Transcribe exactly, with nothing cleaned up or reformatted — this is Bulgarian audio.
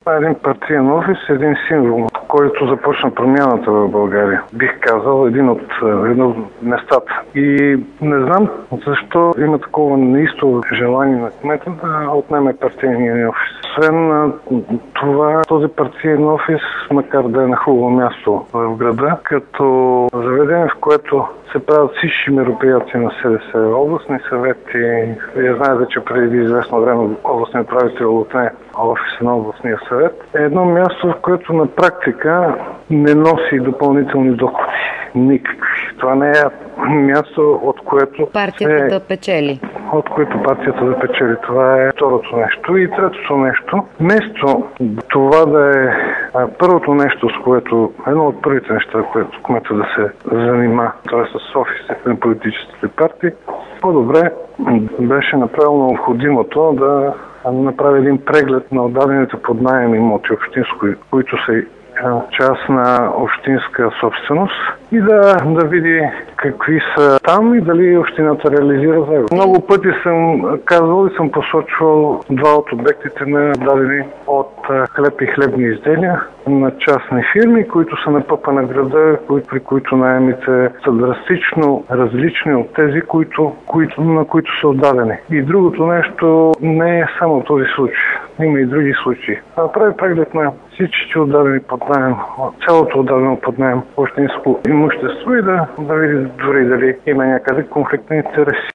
Това е един партиен офис, един символ, който започна промяната в България. Бих казал, един от, един от местата. И не знам защо има такова неистово желание на кмета да отнеме партийния офис. Освен това, този партиен офис, макар да е на хубаво място в града, като заведение, в което се правят всички мероприятия на СДС, областни съвети. Вие знаете, че преди известно време областният управител отне офиса на областния съвет. Е едно място, в което на практика не носи допълнителни доходи. Никакви. Това не е място, от което партията е, да печели. От което партията да печели. Това е второто нещо. И третото нещо, вместо това да е а, първото нещо, с което, едно от първите неща, което кмета да се занима, т.е. с офисите на политическите партии, по-добре беше направено необходимото да направи един преглед на отдадените под наем имоти общинско, които са част на общинска собственост и да, да види какви са там и дали общината реализира загуба. Много пъти съм казвал и съм посочвал два от обектите на дадени от хлеб и хлебни изделия на частни фирми, които са на пъпа на града, при които наемите са драстично различни от тези, които, които, на които са отдадени. И другото нещо не е само този случай. Има и други случаи. Прави преглед на всички отдадени под наем, цялото отдадено под наем общинско имущество и да, да види дори дали има някъде конфликт на интереси.